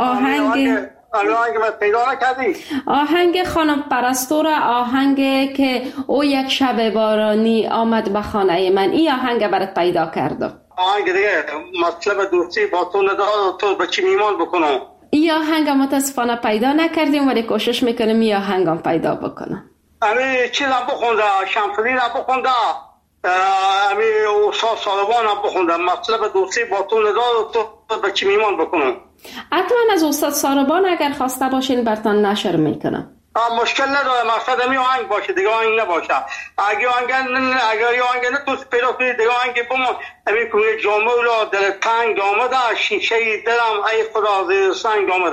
آهنگ خانم پرستو، آهنگ که او یک شب بارانی آمد به خانه من، این آهنگ برات پیدا کردم. آهنگ دیگه مطلب دوستی با تو ندارم، تو به چی میمان بکنم. این آهنگ متاسفانه پیدا نکردیم، ولی کوشش میکنم این آهنگ هم پیدا بکنم. امی چیز هم بخونده، شمسدین هم بخونده، امی استاد سالبان هم بخونده، مطلب دوستی با تو ندارم، تو به چی میمان بکنم. حتما از استاد ساربان اگر خواسته باشین برتان نشر میکنم. مشکل نداره، مقصد همی آهنگ باشه، دیگه آهنگ نباشه. اگر آهنگ نه تو پیدا کنی دیگه آهنگ بمون. همی کنی جامعه را دل تنگ آمده، شیشه دلم ای خدا زیر سنگ آمده.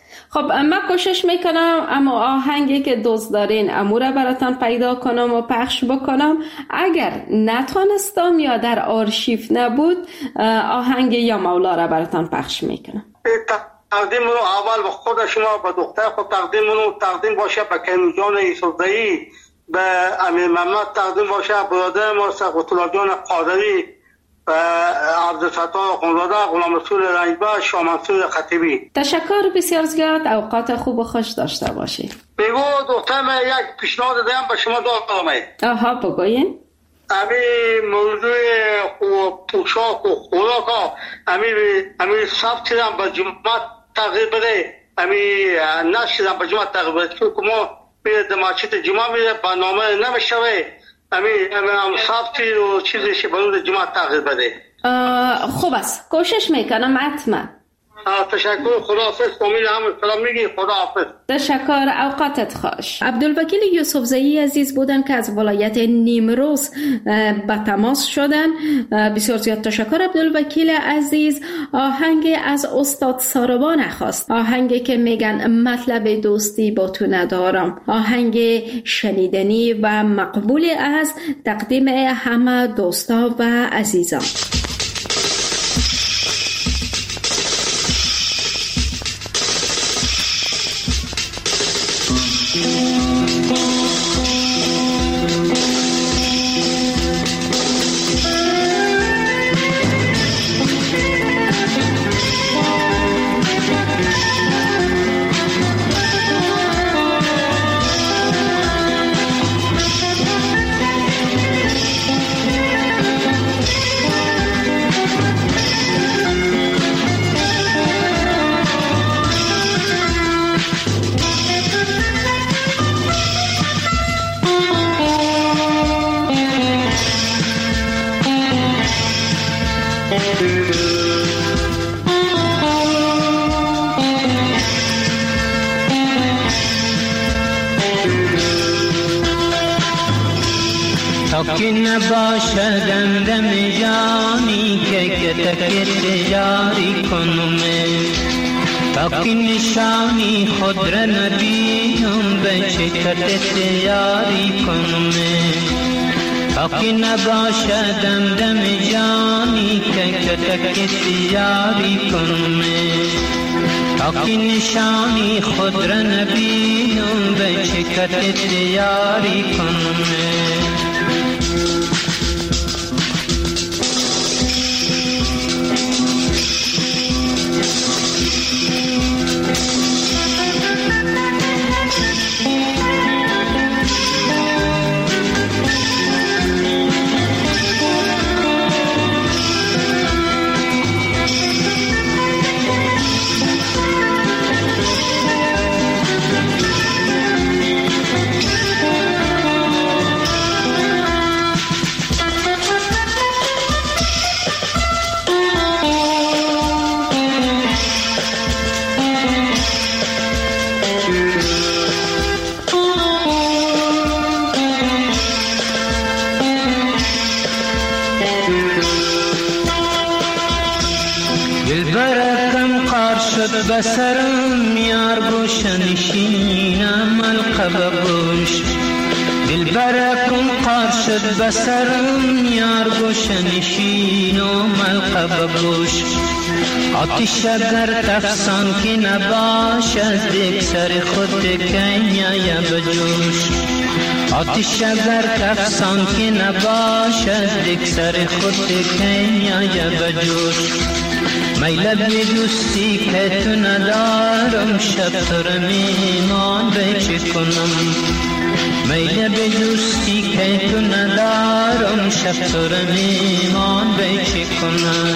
خب من کوشش میکنم اما آهنگی که دوست دارین اموره براتان پیدا کنم و پخش بکنم. اگر نتونستم یا در آرشیو نبود آهنگ یا مولا را براتان پخش میکنم. تقدیم رو اول به خود شما، به دختر خود تقدیم باشه، به کیمی جان یوسفزئی، به امیر محمد تقدیم باشه، برادر ما سقط الله جان قادری، عبدالفتاح خانزاده، غلام رسول رنجبر، شاه منصور خطیبی. تشکر بسیار زیاد. اوقات خوب و خوش داشته باشید. بگو دختر من یک پیشنهاد دارم به شما دارم. آها بگوین. امی موضوع پوشاک و خوراک امی ثبت هم به جمعه تغییر بده، امی نشدم به جمعه تغییر بده که ما میره دماچیت جمعه میره برنامه نمیشوه، امی ثبتی و چیزی برای جمعه تغییر بده. خوب است، کوشش میکنم حتما. تشکر. خداحافظ. امید هم سلام میگی. خداحافظ. تشکر. اوقاتت خوش. عبدالوکیل یوسفزئی عزیز بودن که از ولایت نیمروز به تماس شدن. بسیار زیاد تشکر عبدالوکیل عزیز. آهنگ از استاد ساربان خواست، آهنگی که میگن مطلب دوستی با تو ندارم، آهنگ شنیدنی و مقبول از تقدیم همه دوستا و عزیزان. که نباشدم دم جانی که تکت جاری کنم، تا که نشانی خود را نبینم به شکرت یاری کنم، تا که نباشدم دم جانی که تکت یاری کنم، تا که نشانی خود را نبینم به شکرت یاری کنم. بسرم یار گوش نشینم القب گوش، دل برکم قار شد بسرم یار گوش نشینم القب گوش، آتش اگر تفسان که نباش از دیگ سر خود کنیا بجوش، آتش اگر تفسان که نباش از دیگ سر خود کنیا بجوش، میل به دوستی که تو ندارم شب تو را میمان به چه کنم، میل به دوستی که تو ندارم شب تو را میمان به چه کنم.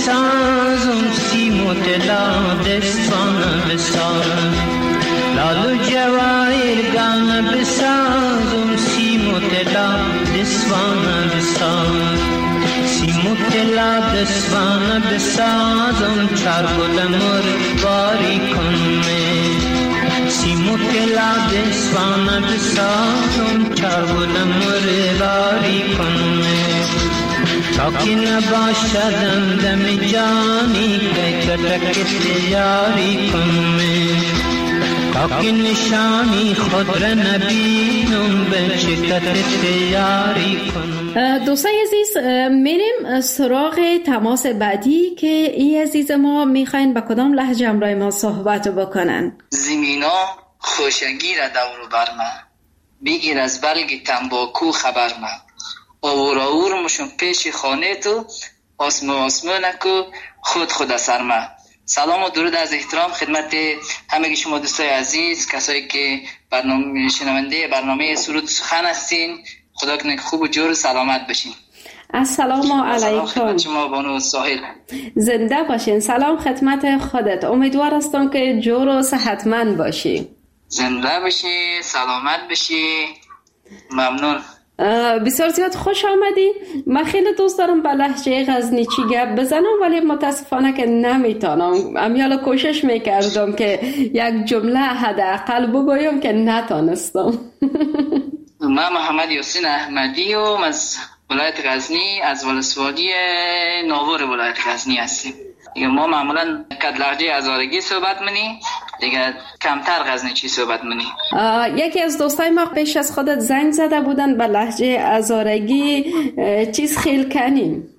بسازم سیم و طلا دستان بسازم لالو جواهر گام بسازم سیم و طلا دستان بسازم سیم و طلا دستان بسازم چارگل مرباری کنم سیم و طلا دستان بسازم چارگل مرباری کنم تا که نباشدم دم جانی که کتک تیاری کنم تا که نشانی خود را نبینم به شدت تیاری کنم. دوستای عزیز میریم سراغ تماس بعدی که این عزیز ما میخواین با کدام لهجه همراه ما صحبت بکنن. زمینا خوشگی را دور بر من بگیر از بلگ تنباکو خبر من آور مشون پیش خانه تو آسمونکو خود اثر من. سلام و درود از احترام خدمت همه شما دوستای عزیز، کسایی که شنونده برنامه سرود سخن هستین. خدا کنه خوب و جور سلامت بشین. السلام علیکم. شما بانو ساحل زنده باشین. سلام خدمت خودت. امیدوار هستم که جور و صحتمند باشی. زنده باشی، سلامت بشی. ممنون. بسیار زیاد خوش آمدی. من خیلی دوست دارم با لهجه غزنیچی گپ بزنم ولی متاسفانه که نمیتونم. امیالا کوشش میکردم که یک جمله حداقل بگویم که نتونستم. من محمد یاسین احمدی و از ولایت غزنی، از ولسوالی ناور ولایت غزنی هستیم. دیگه ما معمولا کد لهجه هزارگی صحبت منی، دیگه کمتر غزنیچی صحبت منی. یکی از دوستای ما پیش از خودت زنگ زده بودن به لهجه هزارگی چیز خیل کنیم.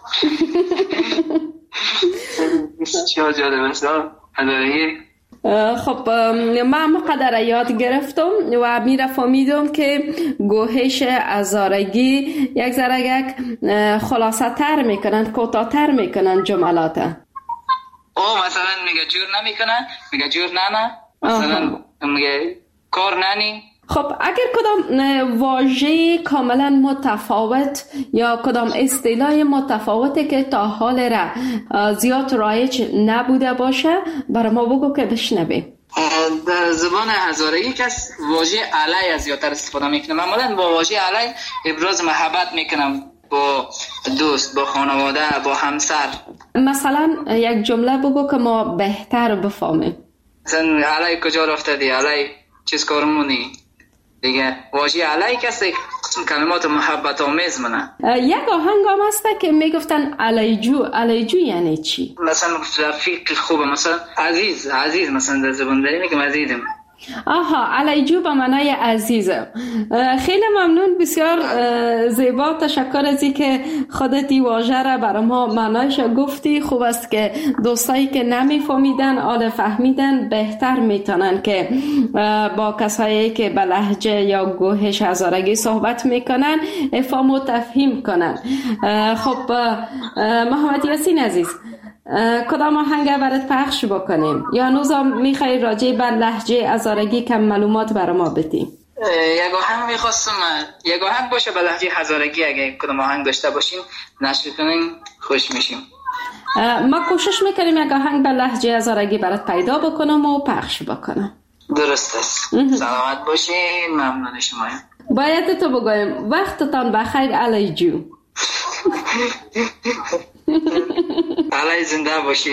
چه جالب است هزارگی. خب من مقدر یاد گرفتم و میره فهمیدم که گوهش هزارگی یک ذره خلاصه تر میکنن، کوتاه‌تر میکنن جملات. مثلا میگه جور نمیکنن، میگه جور نه، مثلا میگه کار ننی. خب اگر کدام واژه کاملا متفاوت یا کدام اصطلاح متفاوتی که تا حال را زیاد رایج نبوده باشه برای ما بگو که بشنویم. در زبان هزارگی کس واژه علی از زیادتر استفاده میکنه. معمولا با واژه علی ابراز محبت میکنم با دوست، با خانواده، با همسر. مثلا یک جمله بگو که ما بهتر بفهمیم. مثلا علی کجا رفتدی، علی چیز کار مونی. دیگه واژه علی کسی کلمات محبت آمیز منه. یک آهنگ هم هست که میگفتن علیجو یعنی چی؟ مثلا رفیق خوبه، مثلا عزیز مثلا در زبان داری میگم عزیزم. علیجو به معنای عزیزم. خیلی ممنون، بسیار زیبا. تشکر از این که خودت این واژه را برای ما معنایش گفتی. خوب است که دوستایی که نمیفهمیدن حالا فهمیدن، بهتر میتونن که با کسایی که به لهجه یا گوهش هزارگی صحبت میکنن افهام و تفهیم کنن. خب محمد یاسین عزیز، کدام آهنگ برات پخش بکنیم یا نوزم میخوای راجع به لهجه هزارگی کم معلومات برای ما بدی؟ یک آهنگ میخواستم، یک آهنگ باشه به لهجه هزارگی. اگه کدام آهنگ داشته باشین نشر کنین خوش میشیم. ما کوشش میکنیم یک آهنگ به لهجه هزارگی برات پیدا بکنم و پخش بکنم. درست است. سلامت باشین. ممنون شمایم. باید تو بگویم وقتتان بخیر علیجو. علی زنده باشی.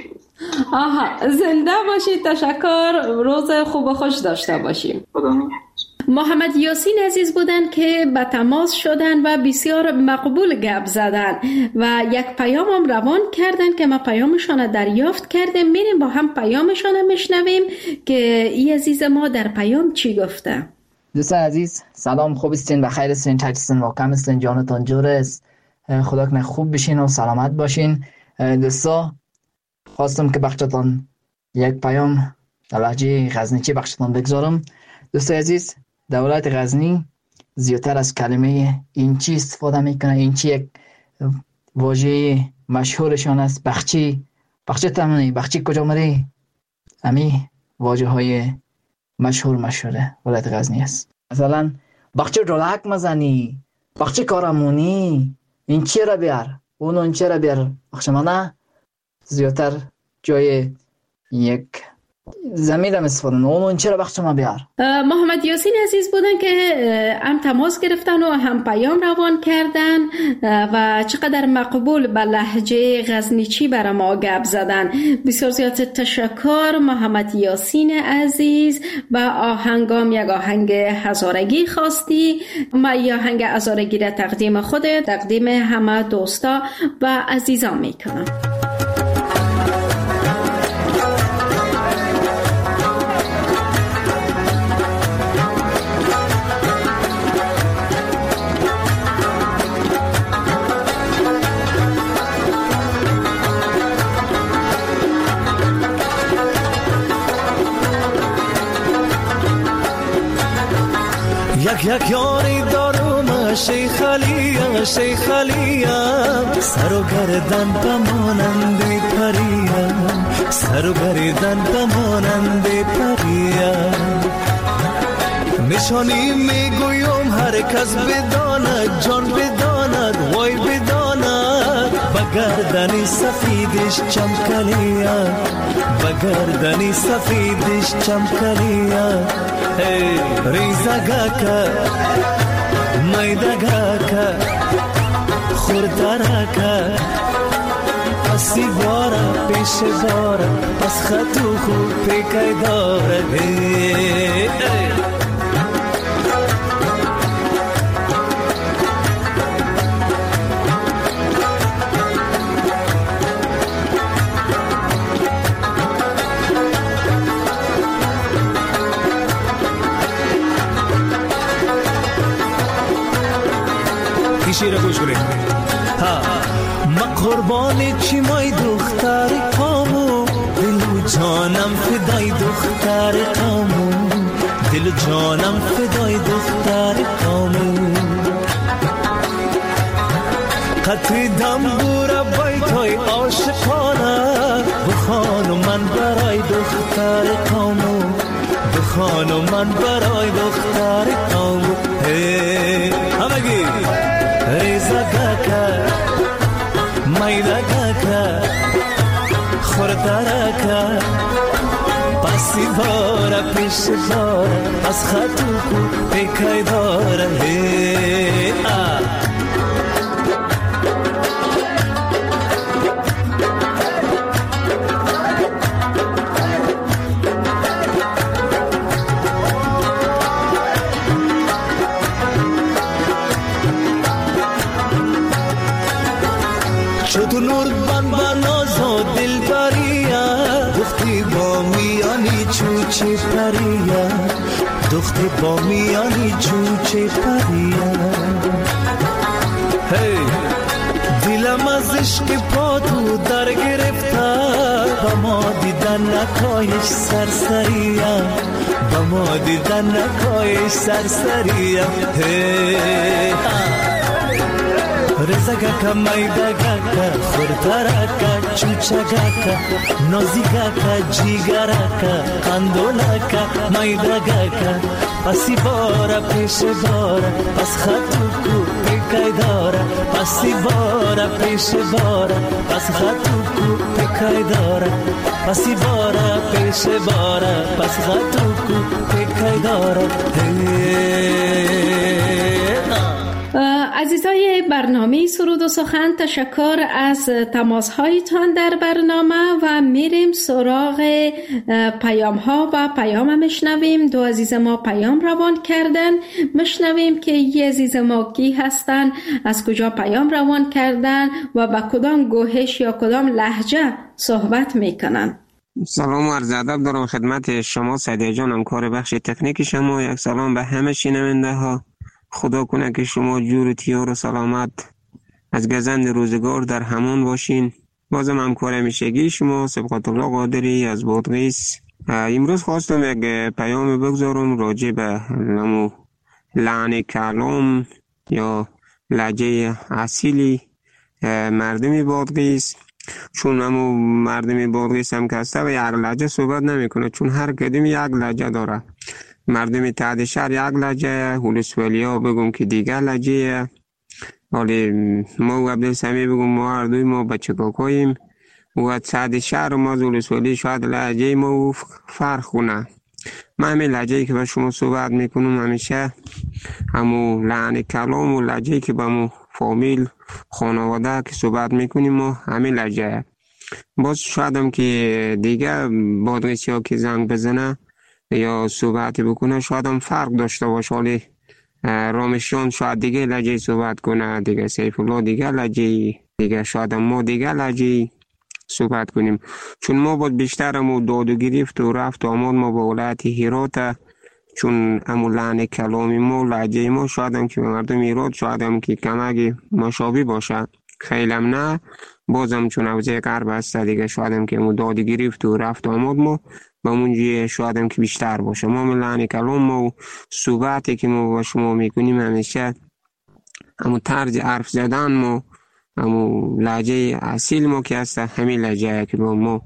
زنده باشی. تشکر. روز خوب و خوش داشته باشیم. محمد یاسین عزیز بودن که به تماس شدن و بسیار مقبول گپ زدن و یک پیام هم روان کردن که ما پیامشان دریافت کردیم. میریم با هم پیامشان میشنویم که این عزیز ما در پیام چی گفته. دوستان عزیز سلام، خوب استین، بخیر استین، چطورین، واقعا استین، جانتان جور است. خدا کنه خوب بشین و سلامت باشین. دوستا خواستم که بخشتان یک پیام در لهجه غزنیچی بخشتان بگذارم. دوستای عزیز، دولت غزنی زیادتر از کلمه اینچی استفاده میکنه. اینچی یک واژه مشهورشان است. بخچی تمنی، بخچی کجا مری، امی واژه های مشهوره ولایت غزنی است. مثلا بخچی رولک مزنی، بخچی کارمونی، این چی را بیار، اون چی را بیار. بخش منه زیادتر جای یک زمین هم استفاده اون چرا بخش ما بیار. محمد یاسین عزیز بودن که هم تماس گرفتن و هم پیام روان کردن و چقدر مقبول به لهجه غزنیچی برای ما گپ زدن. بسیار زیاد تشکر محمد یاسین عزیز. و آهنگام یک آهنگ هزارگی خواستی. ما یا آهنگ هزارگی را تقدیم خود تقدیم همه دوستا و عزیزان میکنم. یک یاری دارم شیخ علیم سر و گردن بمانند پریم سر و گردن بمانند پریم نشانی میگویم هر کس بداند جان بداند وای بداند بگردنی سفیدش چمکلیم بگردنی سفیدش چمکلیم ریزگاکا میدگاکا خوردراکا پسی بارا پیش بارا پس خطو خوب پیکای داره شیر گوش کنید ما قربانی چی مای دختر قامو دل و جانم فدای دختر قامو دل و جانم فدای دختر قامو قطعی دنبور بیتای عاشقانه بخانو من برای دختر قامو بخانو من برای دختر قامو همگی ریزگاکا میدگاکا خوردراکا پسی بارا پیش بارا از خطو کو پیکای داره تو نور بان بانازو دل بریا دختی با میانی چوچه پریا دختی با میانی چوچه پریا دلم از عشق پا تو در گرفته با ما دیدن نکایش سرسریا با ما دیدن نکایش سرسریا رزگاکا میدگاکا خوردراکا چوچگاکا نازیگاکا جیگراکا قندولاکا میدگاکا پسی بارا پیش بارا پس خطو کو پیکای دارا پسی بارا پیش بارا پس خطو کو پیکای دارا پسی بارا پیش بارا پس خطو کو پیکای دارا عزیزای برنامه سرود و سخن، تشکر از تماس‌هایتان در برنامه و میریم سراغ پیام ها و پیام میشنویم. دو عزیز ما پیام روان کردن، میشنویم که یه عزیز ما کی هستن، از کجا پیام روان کردن و با کدام گوهش یا کدام لهجه صحبت میکنن. سلام و عرض ادب دارم خدمت شما سعدی جان، همکار بخش تکنیک شما. یک سلام به همه شنونده ها. خدا کنه که شما جور و تیار و سلامت از گزند روزگار در همان باشین. بازم همکار همیشگی شما سبقت الله قادری از بادغیس. امروز خواستم یک پیام بگذارم راجع به لحن کلام یا لهجه اصیلی مردم بادغیس. چون مردم بادغیس هم که هسته و یک لهجه صحبت نمیکنه، چون هر کدوم یک لهجه داره. مردم تحت شهر یک لهجه، هولسوالیا بگم که دیگر لهجه. حالی ما و عبدالسمی بگم ما هر دوی ما بچه کاکاییم و سعد شهر ما زولسوالی شاید لهجه ما فرق کنه. من همین لهجه‌ای که با شما صحبت میکنم همیشه همو لحن کلام و لهجه‌ای که با مو فامیل خانواده که صحبت میکنیم و همین لهجه. باز شاید هم که دیگه بادرسی ها که زنگ بزنه یا صحبت بکنه شاید هم فرق داشته باشه، ولی رامشیان شاید دیگه لهجه صحبت کنه، دیگه سیف الله دیگه لهجه، دیگه شاید هم ما دیگه لهجه صحبت کنیم. چون ما باید بیشتر همو داد و گرفت و رفت و آمد ما با ولایت هرات، چون همو لحن کلامی ما لهجه ما شاید هم که مردم هرات شاید هم که کمک مشابه باشه، خیلی هم نه، بازم چون حوزه غرب هست دیگه شاید هم که همو داد و گرفت و رفت و آمد ما با منجی شاید هم که بیشتر باشه. ما من لحن کلام ما و صحبتی که ما با شما میکنیم همیشه همو طرز حرف زدن ما، همو لهجه اصیل ما که هست همین لهجه که ما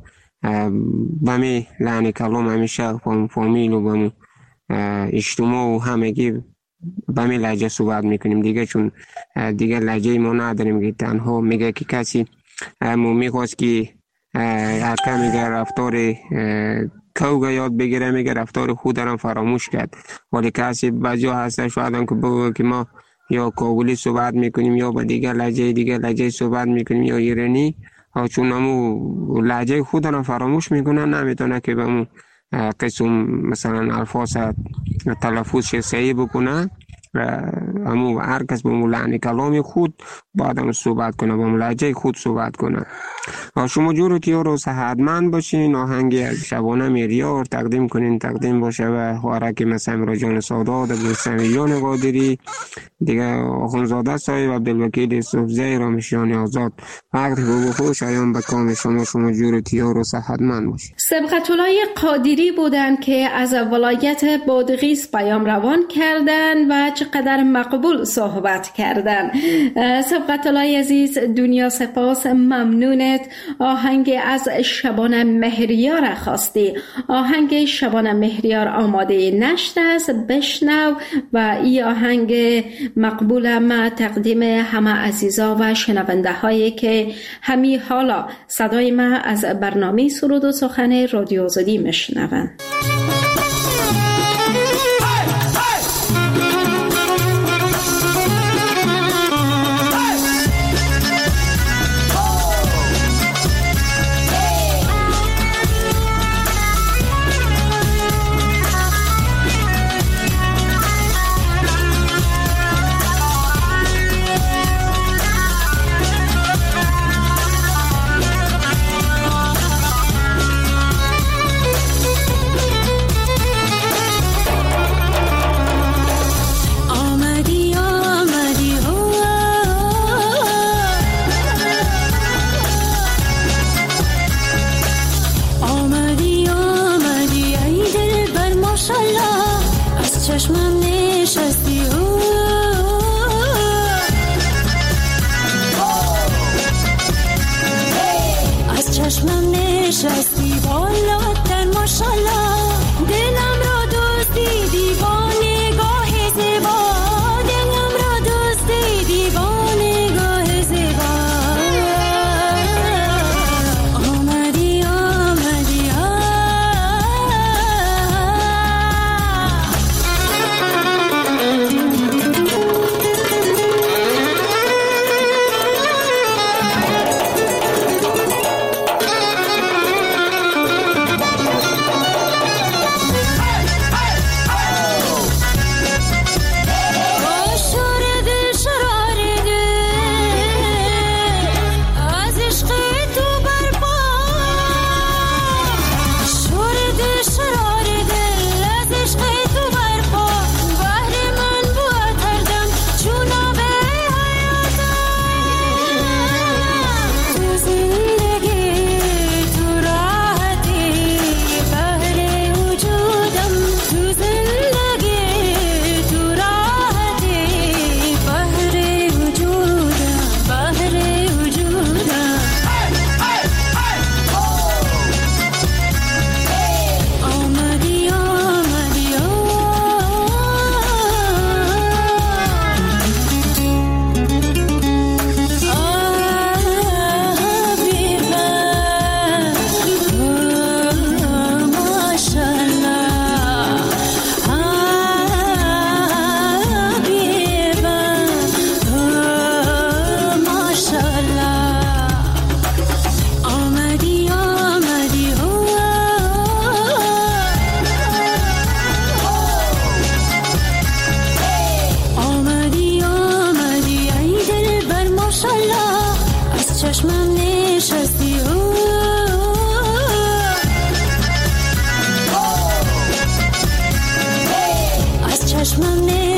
بمی لحن کلام همیشه فامیل و بمی اجتماع و همگی بمی لهجه صحبت میکنیم دیگه، چون دیگه لهجه ما نداریم که تنها میگه که کسی ما میخواست که اکا میگه رفتار کوگا یاد بگیره، میگه رفتار خود درم فراموش کرد، ولی کسی بجا هسته شاید هم که بگه که ما یا کابلی صحبت میکنیم یا با دیگه لهجه صحبت میکنیم یا ایرانی، چون همو لهجه خود را فراموش میکنه، نمیتونه که به همون قسم مثلا الفاظ تلفظ صحیح بکنه. همو هر کس به همون لحن کلام خود باید هم صحبت کنه، با همون لهجه خود صحبت کنه. شما جور که رو صحتمند باشین، آهنگ شبانه میریار تقدیم کنین، تقدیم باشه و خوارک مثل امراجان سادات، عبدالسمیان قادری دیگه، آخونزاده صاحب، عبدالوکیل صوفزی، رامشیان آزاد. وقتی بگو خوش آیان به کام شما جور تیار و صحتمند باشین. سبقت‌الله قادری بودن که از ولایت بادغیس پیام روان کردن و چقدر مقبول صحبت کردن. سبقت‌الله عزیز، دنیا سپاس، ممنونت. آهنگ از شبانه مهریار خواستی. آهنگ شبانه مهریار آماده نشته است، بشنو و این آهنگ مقبول ما تقدیم همه عزیزا و شنونده هایی که همی حالا صدای ما از برنامه سرود و سخن رادیو آزادی میشنون.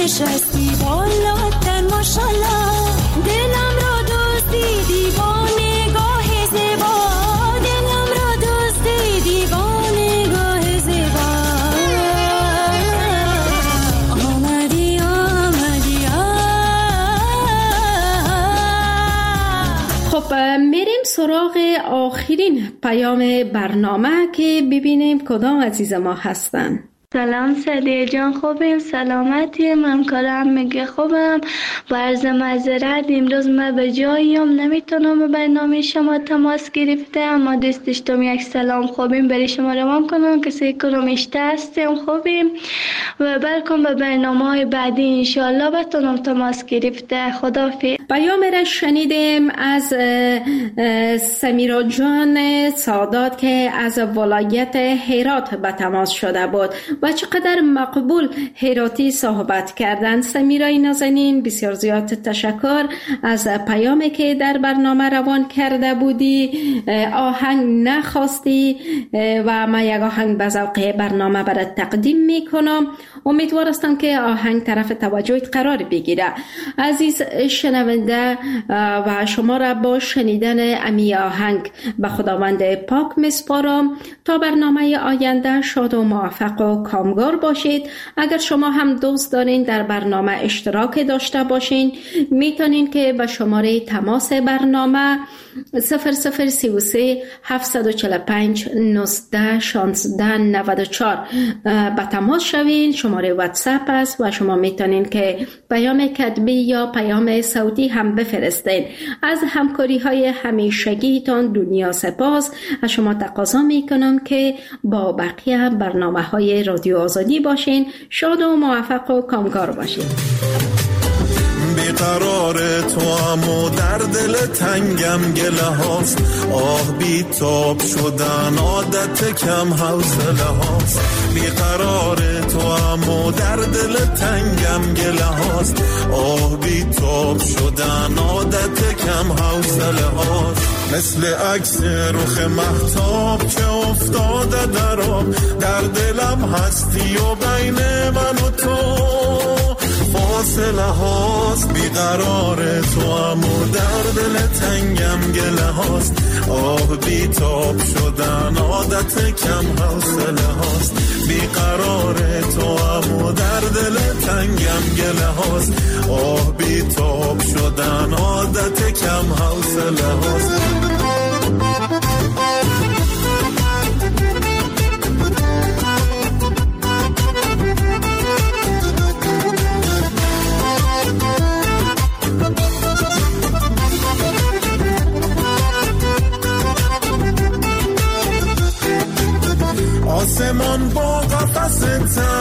نشستی بالاتر ماشالله دلم را دوستی دیوانه گاه زیبا دلم را دوستی دیوانه گاه زیبا آمدی آمدی خب میریم سراغ آخرین پیام برنامه که ببینیم کدام عزیز ما هستن. سلام سعدیه جان، خوبیم؟ سلامتی؟ من کارم میگه خوبم. برز معذرت امروز من به جاییم نمیتونم به برنامه شما تماس گرفته، اما دوست داشتم یک سلام خوبیم برای شما روان کنم که سیکرم اشته هستیم خوبیم و برکن به برنامه های بعدی انشاءالله بتونم تماس گرفته. خدافظ. پیام را شنیدیم از سمیرا جان سادات که از ولایت هرات به تماس شده بود و چقدر مقبول هراتی صحبت کردن. سمیرای نازنین بسیار زیاد تشکر از پیامی که در برنامه روان کرده بودی. آهنگ نخواستی و من یک آهنگ به ذوق برنامه برات تقدیم میکنم. امیدوار هستم که آهنگ طرف توجهت قرار بگیره. عزیز شنونده و شما را با شنیدن امی آهنگ به خداوند پاک میسپارم. تا برنامه آینده شاد و موفق و کامگار باشید. اگر شما هم دوست دارین در برنامه اشتراک داشته باشین میتونین که به شماره تماس برنامه 0033 745 19 16 94 به تماس شوین. شماره واتساپ است و شما میتونین که پیام کتبی یا پیام صوتی هم بفرستین. از همکاری های همیشگیتان دنیا سپاس. از شما تقاضا میکنم که با بقیه برنامه های رادیو آزادی باشین. شاد و موفق و کامکار باشین. بیقرار تو امو در دل تنگم گله هاست، آه بی تاب شدن عادت کم حوصله هاست. بیقرار تو امو در دل تنگم گله هاست، آه بی تاب شدن عادت کم حوصله هاست. مثل عکس رخ مهتاب که افتاده در آب، در دلم هستی و بین من و تو فاصله هاست. بیقرار تو امو در دل تنگم گله هاست، آه بی تاب شدن عادت کم حوصله هاست. بیقرار تو امو در دل تنگم گله هاست، آه بی تاب شدن عادت کم حوصله هاست. آسمان با قفس